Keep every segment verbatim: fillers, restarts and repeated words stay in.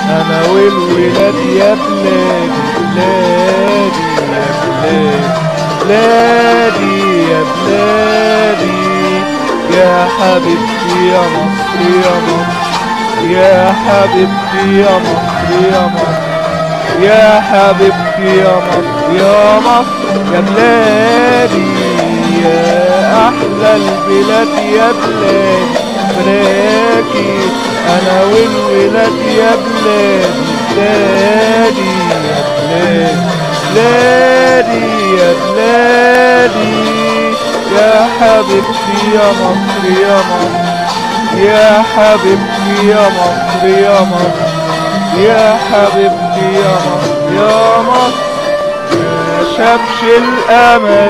انا والولاد يا بلادي بلادي يا بلادي بلادي يا بلادي يا حبيبتي يا مصر يا مصر يا حبيبتي يا مصر يا مصر يا حبيبتي يا مصر يا مصر يا بلادي يا احلى البلاد يا بلادي فراكي انا والولاد يا بلادي بلادي يا بلادي بلادي يا بلادي يا حبيبتي يا مصر يا مصر يا حبيبتي يا مصر يا مصر يا حبيبتي يا مصر يا مصر ما شافش الامل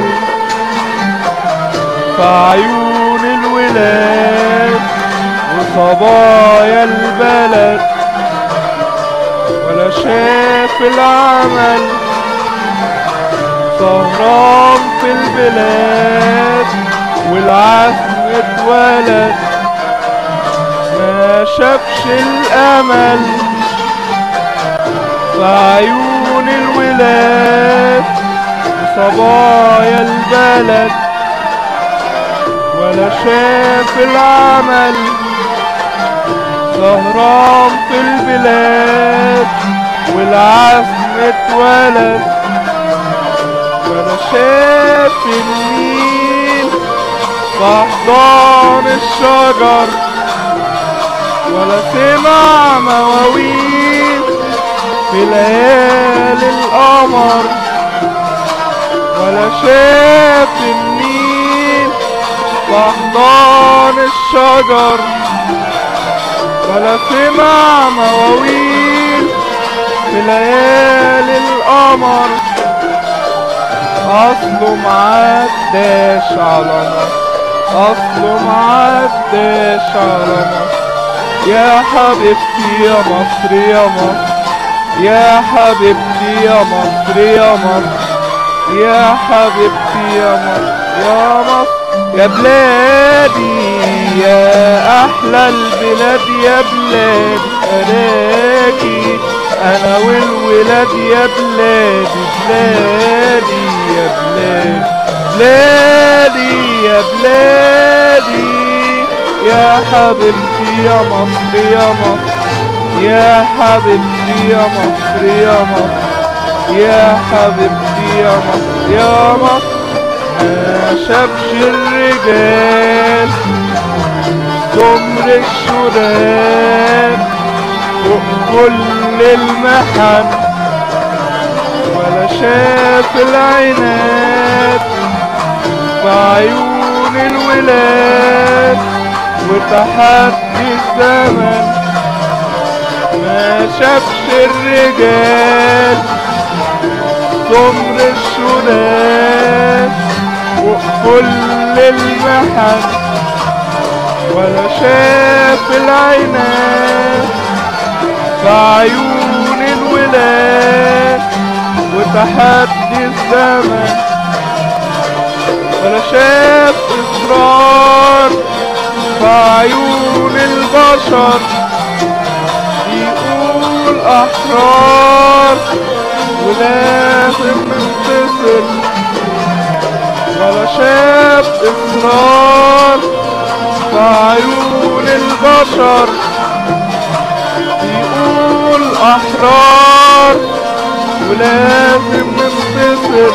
في عيون الولاد وصبايا البلد ولا شاف العمل سهران في البلاد والعزم اتولد ما شافش الامل في عيون الولاد وصبايا البلد ولا شاف العمل سهران في البلاد والعزم اتولد ولا شاف النيل في احضان الشجر ولا سمع مواويل في ليالي القمر ولا شاف النيل في احضان الشجر ولا سمع مواويل في ليالي القمر اصله معداش على مصر اصله معداش على مصر يا حبيبتي يا مصر يا مصر يا حبيبتي يا مصر يا مصر يا حبيبتي يا مصر يا مصر يا بلادي يا احلى البلاد يا بلادي فراكي انا والولاد يا بلادي بلادي يا بلادي بلادي يا بلادي يا حبيبتي يا مصر يا مصر يا حبيبتي يا مصر يا مصر يا حبيبتي يا مصر يا مصر ما شافش الرجال سمر الشراب فوق كل المحن ولا شاف العناد في عيون الولاد وتحدي الزمن ما شافش الرجال سمر الشراب فوق كل المحن ولا شاف العناد في عيون الولاد وتحدي الزمن ولا شاف إصرار في عيون البشر يقول أحرار ولازم ننتصر ولا شاف إصرار في عيون البشر يقول أحرار ولازم ننتصر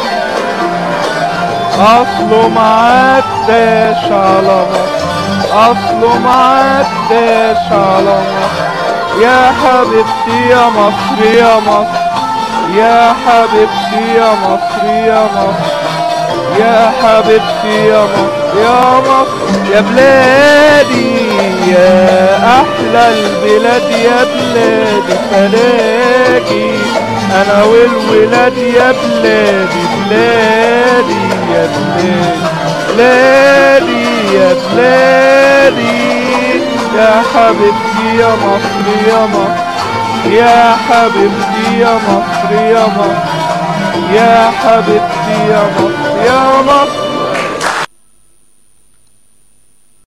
أصله معداش على مصر أصله معداش على مصر يا حبيبتي يا مصر يا مصر يا حبيبتي يا مصر يا مصر يا حبيبتي يا مصر يا مصر يا بلادي يا احلى البلاد يا بلادي فلاكي انا والولاد يا بلادي بلادي يا بلادي بلادي يا بلادي يا حبيبتي يا مصر يا مصر يا حبيبتي يا مصر يا مصر يا حبيبتي يا مصر يا مصر